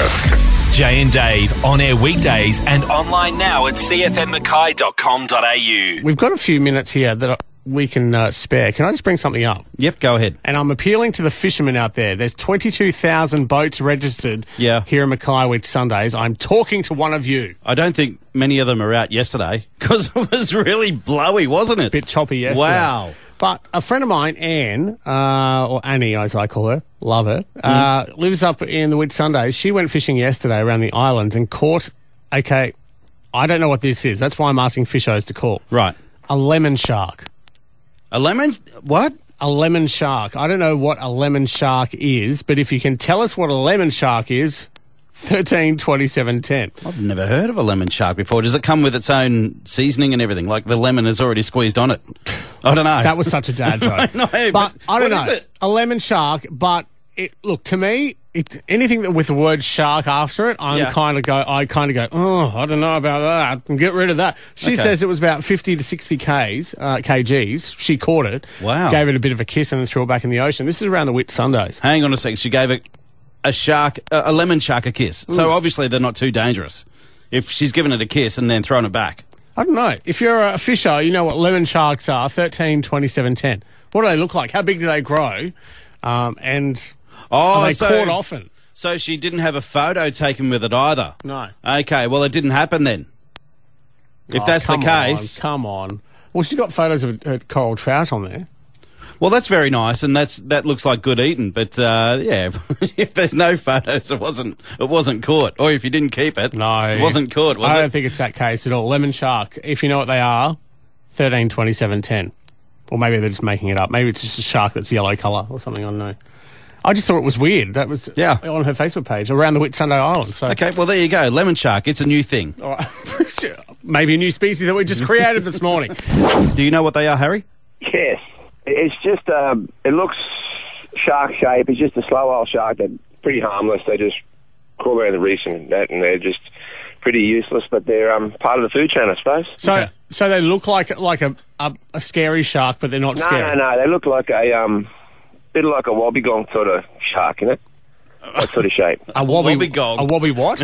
Jay and Dave, on air weekdays and online now at cfmmackay.com.au. We've got a few minutes here that we can spare. Can I just bring something up? Yep, go ahead. And I'm appealing to the fishermen out there. There's 22,000 boats registered here in Mackay Whit Sundays. I'm talking to one of you. I don't think many of them are out yesterday because it was really blowy, wasn't it? Bit choppy yesterday. Wow. But a friend of mine, Anne, or Annie as I call her, love her, lives up in the Whit Sundays. She went fishing yesterday around the islands and caught, okay, I don't know what this is. That's why I'm asking fishers to call. Right. A lemon shark. A lemon? What? A lemon shark. I don't know what a lemon shark is, but if you can tell us what a lemon shark is, 13 27 10. I've never heard of a lemon shark before. Does it come with its own seasoning and everything? Like the lemon is already squeezed on it? I don't know. That was such a dad joke. I know, but I don't know. What is it? A lemon shark, but look, to me, anything that with the word shark after it, I kind of go, oh, I don't know about that. Get rid of that. She says it was about 50 to 60 kgs. She caught it. Wow. Gave it a bit of a kiss and then threw it back in the ocean. This is around the Whit Sundays. Hang on a second. She gave a lemon shark a kiss. So obviously they're not too dangerous. If she's given it a kiss and then thrown it back. I don't know. If you're a fisher, you know what lemon sharks are. 13 27 10. What do they look like? How big do they grow? Are they caught often? So she didn't have a photo taken with it either? No. Okay, well, it didn't happen then. If that's the case... Come on. Well, she's got photos of her coral trout on there. Well, that's very nice, and that looks like good eating. But, if there's no photos, it wasn't caught. Or if you didn't keep it, it wasn't caught, was it? I don't think it's that case at all. Lemon shark, if you know what they are, 13 27 10. Or maybe they're just making it up. Maybe it's just a shark that's yellow colour or something, I don't know. I just thought it was weird. That was on her Facebook page, around the Whit Sunday Island. So. Okay, well, there you go. Lemon shark, it's a new thing. All right. Maybe a new species that we just created this morning. Do you know what they are, Harry? Yes. It's just, it looks shark shape. It's just a slow old shark. They're pretty harmless. They just crawl around the reefs and they're just pretty useless, but they're part of the food chain, I suppose. So they look like a scary shark, but they're not scary? No. They look like a bit like a wobbegong sort of shark, that sort of shape. A wobbegong? A wobby what?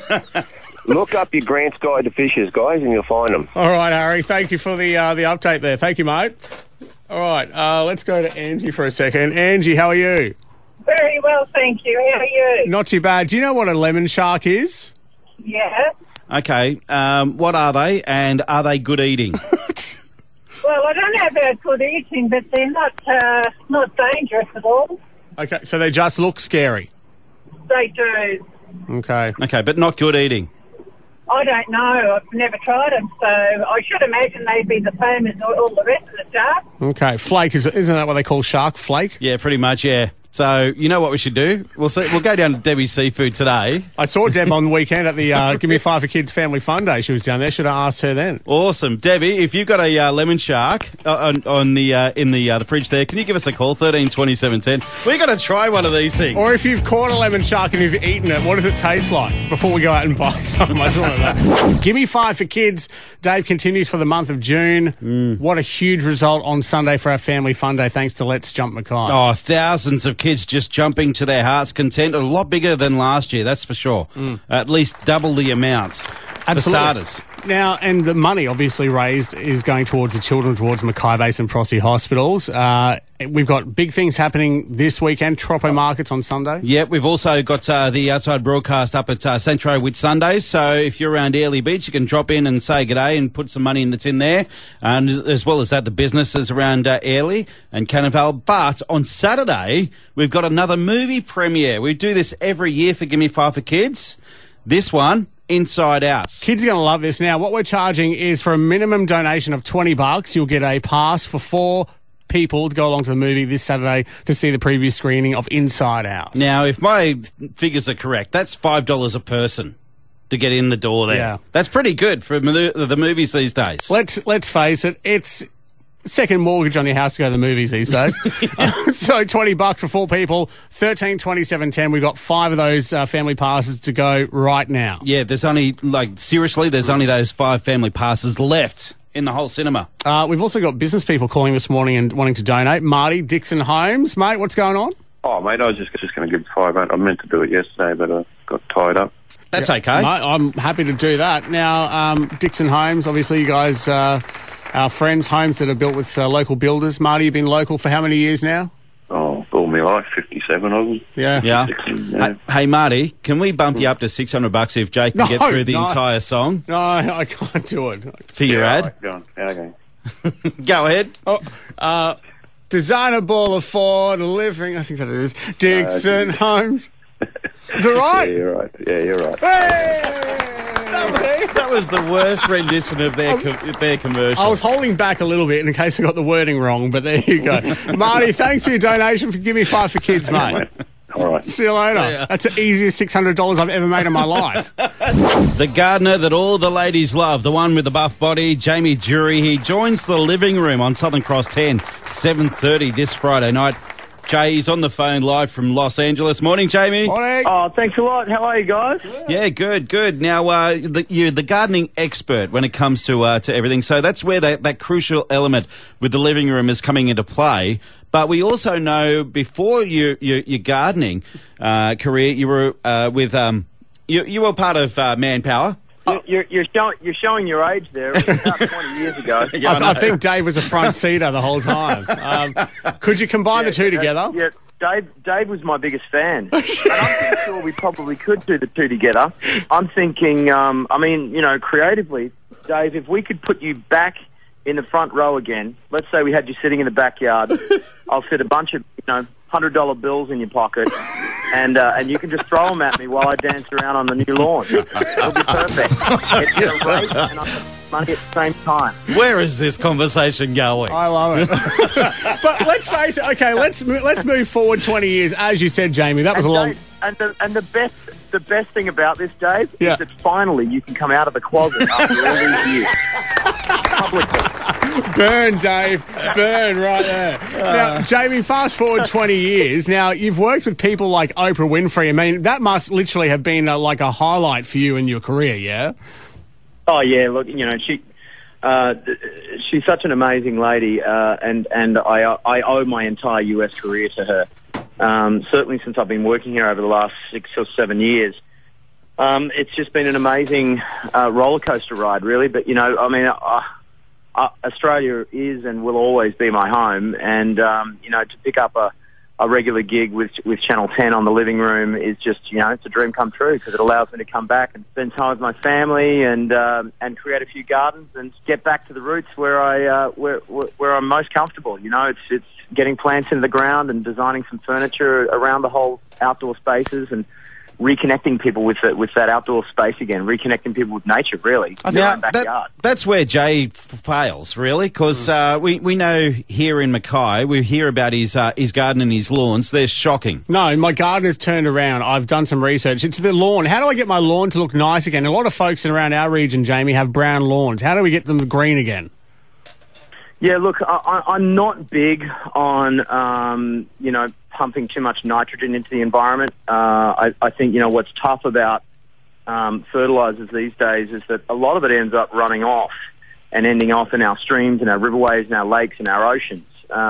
Look up your Grant's Guide to Fishers, guys, and you'll find them. All right, Harry. Thank you for the update there. Thank you, mate. All right, let's go to Angie for a second. Angie, how are you? Very well, thank you. How are you? Not too bad. Do you know what a lemon shark is? Yeah. Okay, what are they, and are they good eating? Well, I don't know about good eating, but they're not dangerous at all. Okay, so they just look scary? They do. Okay. Okay, but not good eating? I don't know. I've never tried them, so I should imagine they'd be the same as all the rest of the sharks. Okay, flake, isn't that what they call shark flake? Yeah, pretty much, yeah. So, you know what we should do? We'll go down to Debbie's Seafood today. I saw Deb on the weekend at the Give Me 5 for Kids Family Fun Day. She was down there. Should have asked her then. Awesome. Debbie, if you've got a lemon shark in the fridge there, can you give us a call, 13 27 10? We've got to try one of these things. Or if you've caught a lemon shark and you've eaten it, what does it taste like before we go out and buy some? I just want that. Give Me 5 for Kids. Dave continues for the month of June. What a huge result on Sunday for our Family Fun Day, thanks to Let's Jump Mackay. Oh, thousands of kids just jumping to their heart's content. A lot bigger than last year, that's for sure. At least double the amounts. For starters. Now, and the money obviously raised is going towards the children, towards Mackay Base and Prossie hospitals. We've got big things happening this weekend, Troppo Markets on Sunday. Yeah, we've also got the outside broadcast up at Centro Whit Sundays. So if you're around Airlie Beach, you can drop in and say g'day and put some money that's in there. And as well as that, the businesses around Airlie and Canaveral. But on Saturday, we've got another movie premiere. We do this every year for Gimme 5 for Kids. This one, Inside Out. Kids are going to love this. Now, what we're charging is for a minimum donation of $20, you'll get a pass for 4 people to go along to the movie this Saturday to see the preview screening of Inside Out. Now, if my figures are correct, that's $5 a person to get in the door there. Yeah. That's pretty good for the movies these days. Let's face it, it's second mortgage on your house to go to the movies these days. So $20 for 4 people, 13 27 10. We've got 5 of those family passes to go right now. Yeah, there's only, seriously, there's only those 5 family passes left in the whole cinema. We've also got business people calling this morning and wanting to donate. Marty, Dixon Homes. Mate, what's going on? Oh, mate, I was just going to give 500. I meant to do it yesterday, but I got tied up. That's okay. No, I'm happy to do that. Now, Dixon Homes, obviously you guys are friends, homes that are built with local builders. Marty, you've been local for how many years now? Oh, all my life, 57 of them. Yeah. Hey, Marty, can we bump you up to $600 if Jake can get through the entire song? No, I can't do it. For your ad? Right, go on. Okay. Go ahead. Designer Ball of Ford, Living, I think that it is. Dixon Homes. Is it right? Yeah, you're right. Yeah, you're right. That was the worst rendition of their commercial. I was holding back a little bit in case I got the wording wrong, but there you go. Marty, thanks for your donation. Give me 5 for kids, mate. All right. See you later. That's the easiest $600 I've ever made in my life. The gardener that all the ladies love, the one with the buff body, Jamie Jury. He joins the living room on Southern Cross 10, 7:30 this Friday night. Jay, he's on the phone live from Los Angeles. Morning, Jamie. Morning. Oh, thanks a lot. How are you guys? Yeah, good. Now, you're the gardening expert when it comes to everything. So that's where that crucial element with the living room is coming into play. But we also know before your gardening career, you were with you were part of Manpower. You're showing your age there. It was about 20 years ago. I think Dave was a front seater the whole time. Could you combine the two together? Yeah, Dave was my biggest fan. And I'm pretty sure we probably could do the two together. I'm thinking, creatively, Dave, if we could put you back in the front row again, let's say we had you sitting in the backyard, I'll fit a bunch of, $100 bills in your pocket, and you can just throw them at me while I dance around on the new lawn. It'll be perfect. It's a race, and I get money at the same time. Where is this conversation going? I love it. But let's face it. Okay, let's move forward 20 years. As you said, Jamie, that was a long. And the best thing about this, Dave, Yeah. is that finally you can come out of the closet after all these years. Publicly. Burn, Dave. Burn right there. Now, Jamie, fast forward 20 years. Now, you've worked with people like Oprah Winfrey. I mean, that must literally have been like a highlight for you in your career, yeah? Oh, yeah. Look, she's such an amazing lady, and I owe my entire US career to her. Certainly since I've been working here over the last 6 or 7 years. It's just been an amazing roller coaster ride, really. But, Australia is and will always be my home. And, to pick up a regular gig with Channel 10 on the living room is just, it's a dream come true because it allows me to come back and spend time with my family and create a few gardens and get back to the roots where I'm most comfortable. It's getting plants into the ground and designing some furniture around the whole outdoor spaces and reconnecting people with that outdoor space again, reconnecting people with nature, really. Now, that's where Jay fails, really, because we know here in Mackay, we hear about his garden and his lawns. They're shocking. No, my garden has turned around. I've done some research. It's the lawn. How do I get my lawn to look nice again? A lot of folks around our region, Jamie, have brown lawns. How do we get them green again? Yeah, look, I'm not big on, pumping too much nitrogen into the environment. I think, what's tough about fertilizers these days is that a lot of it ends up running off and ending off in our streams and our riverways and our lakes and our oceans.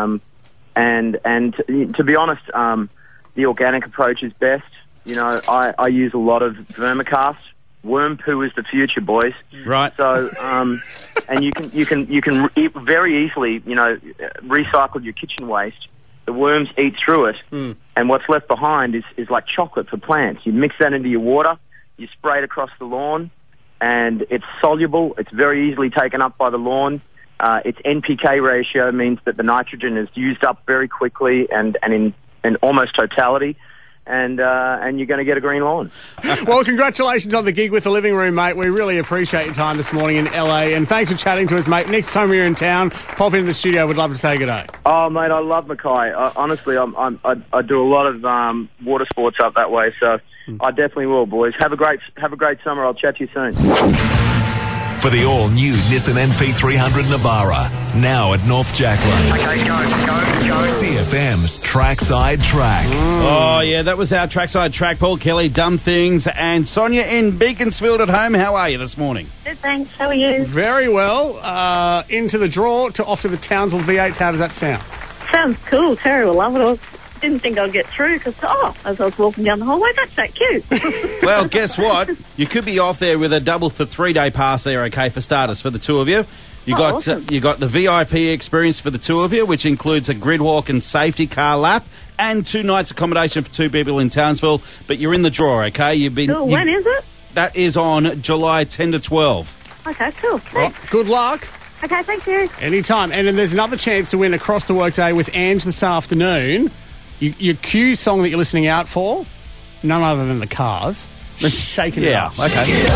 And to be honest, the organic approach is best. I use a lot of vermicast. Worm poo is the future, boys. Right. So, and you can very easily, recycle your kitchen waste. The worms eat through it, and what's left behind is like chocolate for plants. You mix that into your water, you spray it across the lawn, and it's soluble. It's very easily taken up by the lawn. Its NPK ratio means that the nitrogen is used up very quickly and in almost totality. And you're going to get a green lawn. Well, congratulations on the gig with the living room, mate. We really appreciate your time this morning in LA, and thanks for chatting to us, mate. Next time we're in town, pop into the studio. We'd love to say good day. Oh, mate, I love Mackay. Honestly, I do a lot of water sports up that way, so I definitely will, boys. Have a great summer. I'll chat to you soon. For the all-new Nissan NP300 Navara, now at North Jackland. Okay, go. CFM's Trackside Track. Oh, yeah, that was our Trackside Track. Paul Kelly, Dumb Things, and Sonia in Beaconsfield at home. How are you this morning? Good, thanks. How are you? Very well. Into the draw, off to the Townsville V8s. How does that sound? Sounds cool, Terry will love it. didn't think I'd get through because, as I was walking down the hallway, that's that cute. Well, guess what? You could be off there with a double for 3-day pass there, okay, for starters, for the two of you. You got awesome. you got the VIP experience for the two of you, which includes a grid walk and safety car lap and 2 nights accommodation for 2 people in Townsville. But you're in the draw, okay? Cool. When is it? That is on July 10 to 12. Okay, cool. Thanks. Well, good luck. Okay, thank you. Anytime. And then there's another chance to win across the workday with Ange this afternoon. Your Q song that you're listening out for, none other than the Cars. Shaking It Up. Okay.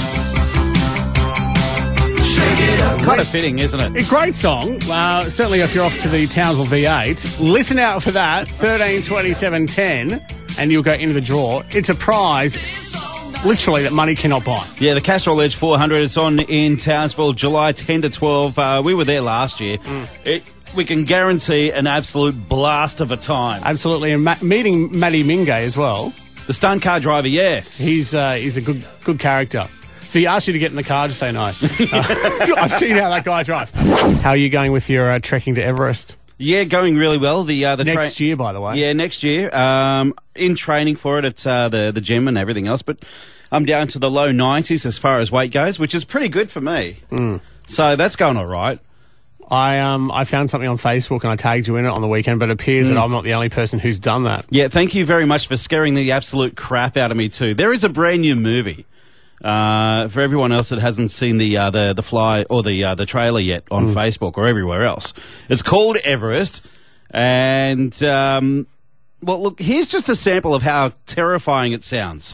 Kind of fitting, isn't it? A great song. Certainly if you're off to the Townsville V8. Listen out for that, 13 27 10, and you'll go into the draw. It's a prize, literally, that money cannot buy. Yeah, the Castrol Edge 400, it's on in Townsville, July 10 to 12. We were there last year. We can guarantee an absolute blast of a time. Absolutely, and meeting Matty Mingay as well. The stunt car driver, yes. He's a good character. If he asks you to get in the car, just say no. I've seen how that guy drives. How are you going with your trekking to Everest? Yeah, going really well. The next year, by the way. Yeah, next year. In training for it at the gym and everything else, but I'm down to the low 90s as far as weight goes, which is pretty good for me. So that's going all right. I found something on Facebook and I tagged you in it on the weekend, but it appears that I'm not the only person who's done that. Yeah, thank you very much for scaring the absolute crap out of me too. There is a brand new movie. For everyone else that hasn't seen the fly or the trailer yet on Facebook or everywhere else, it's called Everest. And well, look, here's just a sample of how terrifying it sounds.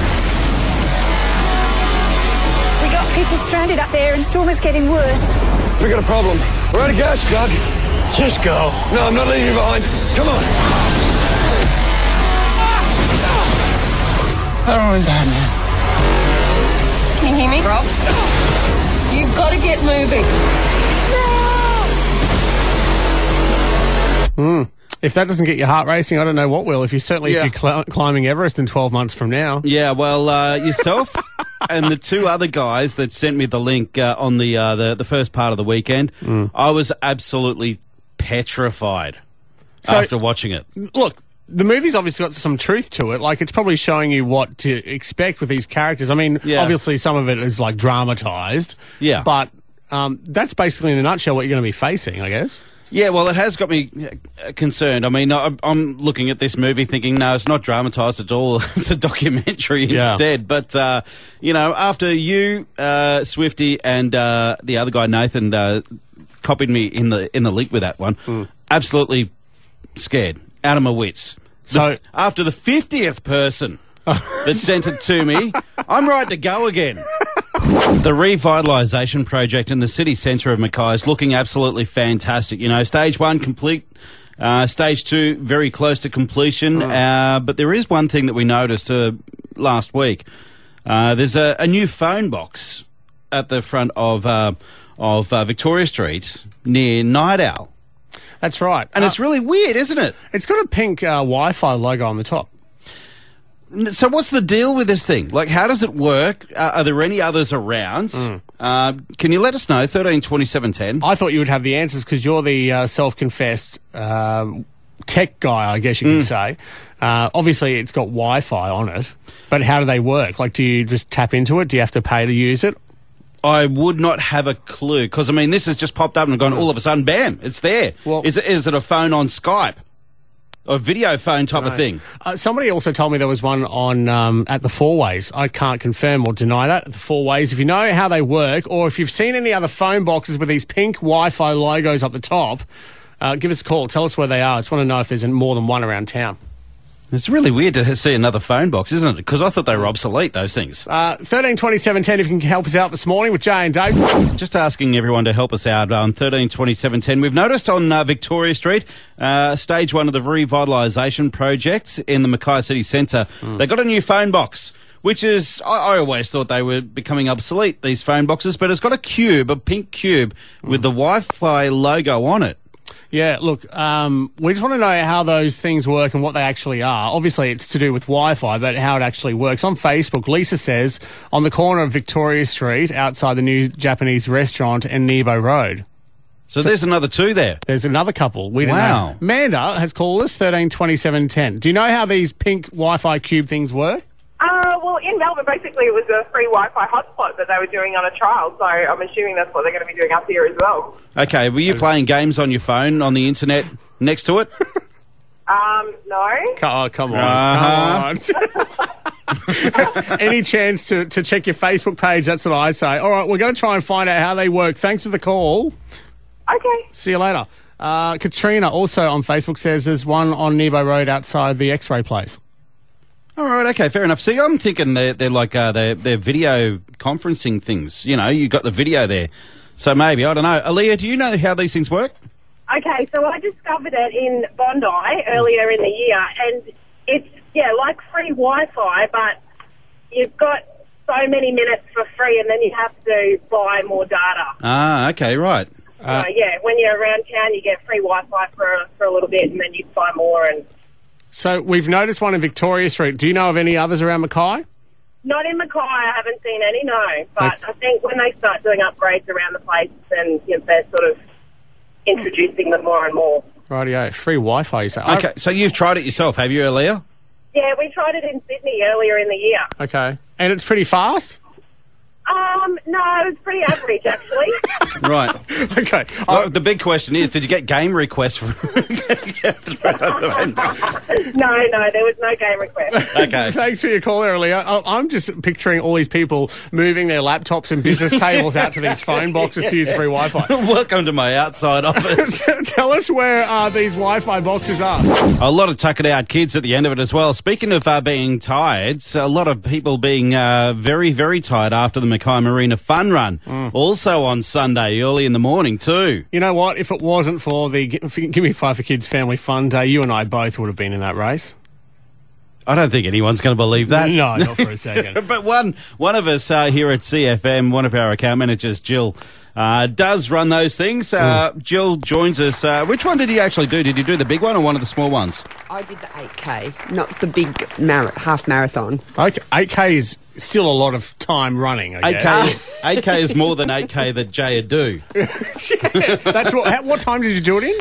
We got people stranded up there, and storm is getting worse. We got a problem. We're out of gas, Doug. Just go. No, I'm not leaving you behind. Come on. Everyone's happening. Can you hear me, Rob? You've got to get moving. If that doesn't get your heart racing, I don't know what will. If you're climbing Everest in 12 months from now. Yeah, well, yourself and the 2 other guys that sent me the link on the first part of the weekend, I was absolutely petrified after watching it. Look, the movie's obviously got some truth to it. Like, it's probably showing you what to expect with these characters. I mean, obviously some of it is, like, dramatised. Yeah. But that's basically, in a nutshell, what you're going to be facing, I guess. Yeah, well, it has got me concerned. I mean, I'm looking at this movie thinking, no, it's not dramatised at all. It's a documentary instead. But, after you, Swifty, and the other guy, Nathan, copied me in the link with that one, absolutely scared, out of my wits. So after the 50th person that sent it to me, I'm right to go again. The revitalisation project in the city centre of Mackay is looking absolutely fantastic. You know, stage 1 complete, stage 2 very close to completion. But there is one thing that we noticed last week. There's a new phone box at the front of Victoria Street near Night Owl. That's right. And it's really weird, isn't it? It's got a pink Wi-Fi logo on the top. So what's the deal with this thing? Like, how does it work? Are there any others around? Can you let us know? 13 27 10. I thought you would have the answers because you're the self-confessed tech guy, I guess you could say. Obviously, it's got Wi-Fi on it, but how do they work? Like, do you just tap into it? Do you have to pay to use it? I would not have a clue because, I mean, this has just popped up and gone all of a sudden, bam, it's there. Well, is it a phone on Skype? A video phone type of thing. Somebody also told me there was one on at the Four Ways. I can't confirm or deny that. At the Four Ways, if you know how they work, or if you've seen any other phone boxes with these pink Wi-Fi logos up the top, give us a call. Tell us where they are. I just want to know if there's more than one around town. It's really weird to see another phone box, isn't it? Because I thought they were obsolete, those things. 13 27 10, if you can help us out this morning with Jay and Dave. Just asking everyone to help us out on 13 27 10. We've noticed on Victoria Street, stage 1 of the revitalisation project in the Mackay City Centre, they got a new phone box, which is, I always thought they were becoming obsolete, these phone boxes, but it's got a pink cube with the Wi-Fi logo on it. Yeah, look, we just want to know how those things work and what they actually are. Obviously, it's to do with Wi-Fi, but how it actually works. On Facebook, Lisa says, on the corner of Victoria Street, outside the new Japanese restaurant and Nebo Road. So there's another 2 there. There's another couple. We didn't know. Amanda has called us, 132710. Do you know how these pink Wi-Fi cube things work? Well, in Melbourne, basically, it was a free Wi-Fi hotspot that they were doing on a trial, so I'm assuming that's what they're going to be doing up here as well. Okay, were you playing games on your phone on the internet next to it? No. Oh, come on. Come on. Any chance to check your Facebook page, that's what I say. All right, we're going to try and find out how they work. Thanks for the call. Okay. See you later. Katrina also on Facebook says there's one on Nebo Road outside the X-ray place. All right, okay, fair enough. See, I'm thinking they're like they're video conferencing things. You know, you got the video there. So maybe, I don't know. Aaliyah, do you know how these things work? Okay, so I discovered it in Bondi earlier in the year, and it's, like free Wi-Fi, but you've got so many minutes for free, and then you have to buy more data. Ah, okay, right. When you're around town, you get free Wi-Fi for a little bit, and then you buy more. And so we've noticed one in Victoria Street. Do you know of any others around Mackay? Not in Mackay, I haven't seen any, no. But I think when they start doing upgrades around the place, then they're sort of introducing them more and more. Rightio, free Wi-Fi, you say. Okay, so you've tried it yourself, have you, Aaliyah? Yeah, we tried it in Sydney earlier in the year. Okay. And it's pretty fast? No, it's pretty average, actually. Right. Okay. Well, the big question is, did you get game requests from... No, there was no game request. Okay. Thanks for your call earlier. I'm just picturing all these people moving their laptops and business tables out to these phone boxes to use free Wi-Fi. Welcome to my outside office. Tell us where these Wi-Fi boxes are. A lot of tuck-it-out kids at the end of it as well. Speaking of being tired, a lot of people being very, very tired after the Mackay Marina Fun Run. Also on Sunday, early in the morning too. You know what? If it wasn't for the Give Me 5 for Kids Family Fun Day, you and I both would have been in that race. I don't think anyone's going to believe that. No, not for a second. But one of us here at CFM, one of our account managers, Jill, does run those things. Jill joins us. Which one did you actually do? Did you do the big one or one of the small ones? I did the 8K, not the big half marathon. Okay, 8K is still a lot of time running, I guess. 8K is more than 8K that Jay would do. That's what time did you do it in?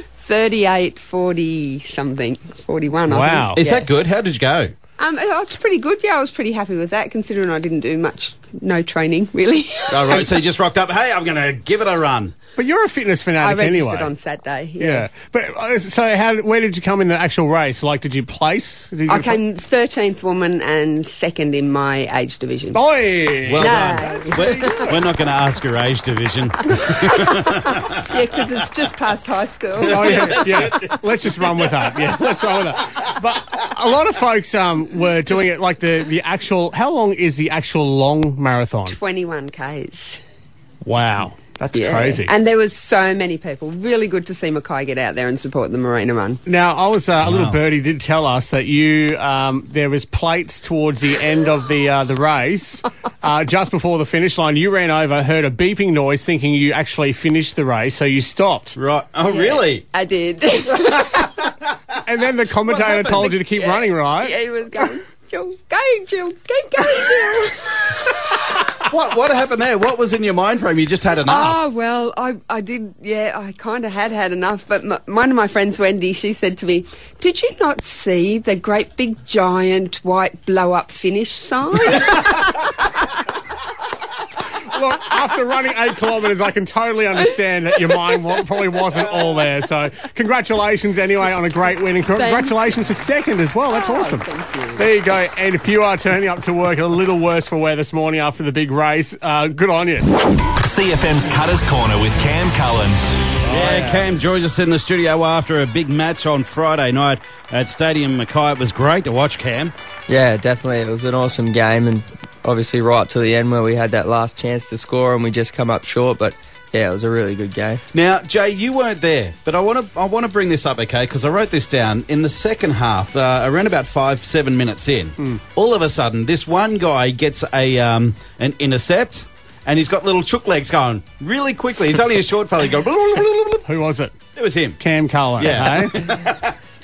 38:40 something, 41. Wow. I think. Is that good? How did you go? It's pretty good. Yeah, I was pretty happy with that, considering I didn't do no training, really. Oh, right. So you just rocked up, hey, I'm going to give it a run. But you're a fitness fanatic anyway. I registered on Saturday, yeah. But so where did you come in the actual race? Like, did you place? I came 13th woman and second in my age division. Boy! Well done. We're not going to ask your age division. Yeah, because it's just past high school. Oh, yeah. Let's just run with that. Yeah, let's run with that. But a lot of folks were doing it like the actual... How long is the actual long marathon? 21 Ks. Wow. That's crazy. And there was so many people. Really good to see Mackay get out there and support the Marina Run. Now, I was a little birdie did tell us that you there was plates towards the end of the race. Just before the finish line, you ran over, heard a beeping noise, thinking you actually finished the race, so you stopped. Right. Oh, really? I did. And then the commentator told you to keep running, right? Yeah, he was going, Jill, keep going, Jill. What happened there? What was in your mind frame? You just had enough. Oh, well, I did, I kind of had enough. But one of my friends, Wendy, she said to me, did you not see the great big giant white blow-up finish sign? Look, after running 8 kilometres, I can totally understand that your mind probably wasn't all there. So congratulations anyway on a great win. And congratulations for second as well. That's awesome. Thank you. There you go. And if you are turning up to work a little worse for wear this morning after the big race, good on you. CFM's Cutter's Corner with Cam Cullen. Yeah, Cam joins us in the studio after a big match on Friday night at Stadium Mackay. It was great to watch, Cam. Yeah, definitely. It was an awesome game, and obviously right to the end where we had that last chance to score and we just come up short, but yeah, it was a really good game. Now, Jay, you weren't there, but I want to bring this up, okay, because I wrote this down. In the second half, around about 5-7 minutes in, all of a sudden, this one guy gets an intercept, and he's got little chook legs going really quickly. He's only a short fella. He goes... Who was it? It was him. Cam Cullen. Yeah. Hey?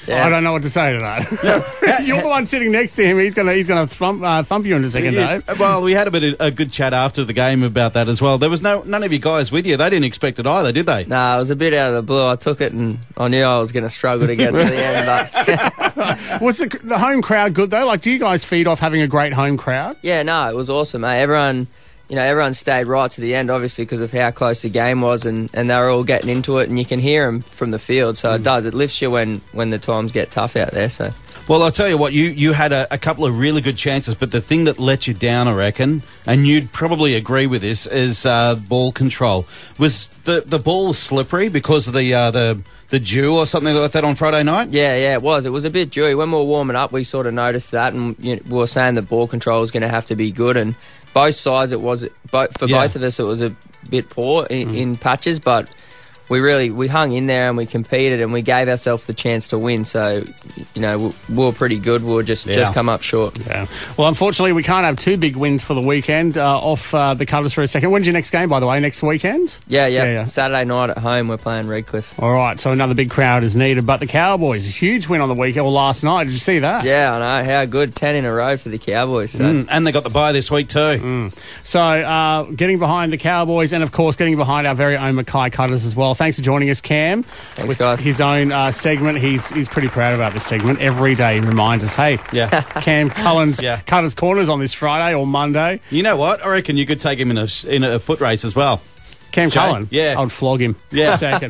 Yeah. I don't know what to say to that. You're the one sitting next to him. He's gonna thump you in a second, Dave. Well, we had a good chat after the game about that as well. There was none of you guys with you. They didn't expect it either, did they? Nah, it was a bit out of the blue. I took it and I knew I was going to struggle to get to the end. But was the home crowd good though? Like, do you guys feed off having a great home crowd? Yeah, no, it was awesome, mate. Everyone stayed right to the end, obviously, because of how close the game was, and they were all getting into it, and you can hear them from the field, so it lifts you when the times get tough out there. So, well, I'll tell you what, you had a couple of really good chances, but the thing that let you down, I reckon, and you'd probably agree with this, is ball control. Was the ball slippery because of the dew or something like that on Friday night? Yeah, it was. It was a bit dewy. When we were warming up, we sort of noticed that, and we were saying the ball control was going to have to be good, and both sides, both of us, it was a bit poor in patches, but we hung in there and we competed and we gave ourselves the chance to win. So, we were pretty good. We were just come up short. Yeah. Well, unfortunately, we can't have two big wins for the weekend. Off the cutters for a second. When's your next game, by the way? Next weekend? Yeah. Saturday night at home, we're playing Redcliffe. All right, so another big crowd is needed. But the Cowboys, a huge win on the weekend, or last night. Did you see that? Yeah, I know. How good. 10 in a row for the Cowboys. So. And they got the bye this week too. So, getting behind the Cowboys and, of course, getting behind our very own Mackay Cutters as well. Thanks for joining us, Cam. Thanks, with guys. His own segment. He's pretty proud about this segment. Every day he reminds us, hey, Cam Cullen's Cutters Corners on this Friday or Monday. You know what? I reckon you could take him in a foot race as well. Cam Cullen? Yeah. I would flog him. Yeah. A second.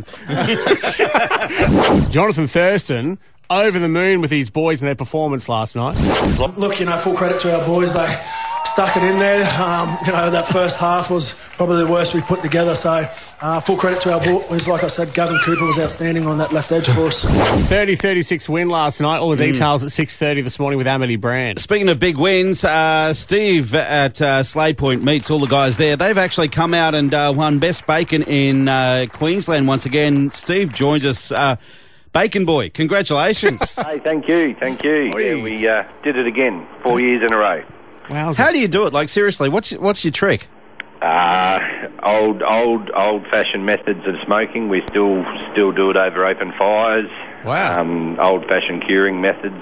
Jonathan Thurston, over the moon with his boys and their performance last night. Look, full credit to our boys. They stuck it in there. That first half was probably the worst we put together. So full credit to our boys. Like I said, Gavin Cooper was outstanding on that left edge for us. 30-36 win last night. All the details at 6:30 this morning with Amity Brand. Speaking of big wins, Steve at Slade Point meets all the guys there. They've actually come out and won Best Bacon in Queensland once again. Steve joins us. Bacon Boy, congratulations. Hey, thank you. Yeah, we did it again, 4 years in a row. Wow. How do you do it? Like, seriously, what's your trick? Old-fashioned methods of smoking. We still do it over open fires. Wow. Old-fashioned curing methods.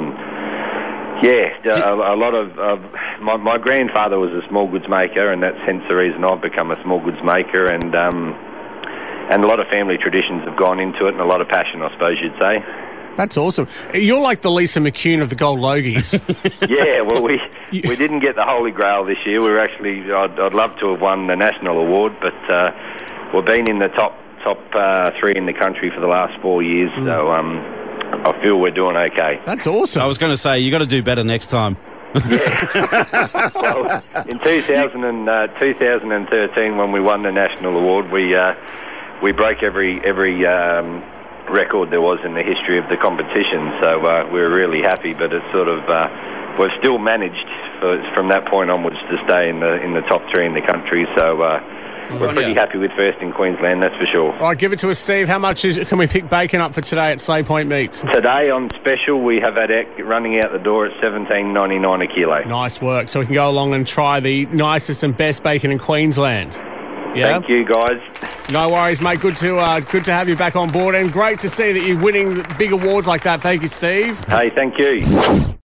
A lot of my grandfather was a small goods maker, and that's hence the reason I've become a small goods maker, and a lot of family traditions have gone into it, and a lot of passion, I suppose you'd say. That's awesome. You're like the Lisa McCune of the Gold Logies. Yeah, well, we didn't get the Holy Grail this year. We were actually, I'd love to have won the national award, but we've been in the top three in the country for the last 4 years, so I feel we're doing okay. That's awesome. I was going to say, you got to do better next time. Yeah. Well, in 2013, when we won the national award, we broke every record there was in the history of the competition, so we're really happy, but it's sort of we've still managed from that point onwards to stay in the top three in the country, so we're pretty happy with first in Queensland, that's for sure. All right, give it to us, Steve. How much can we pick bacon up for today at Slade Point Meats? Today on special we have that running out the door at $17.99 a kilo. Nice work, so we can go along and try the nicest and best bacon in Queensland. Yeah? Thank you, guys. No worries, mate. Good to have you back on board, and great to see that you're winning big awards like that. Thank you, Steve. Hey, thank you.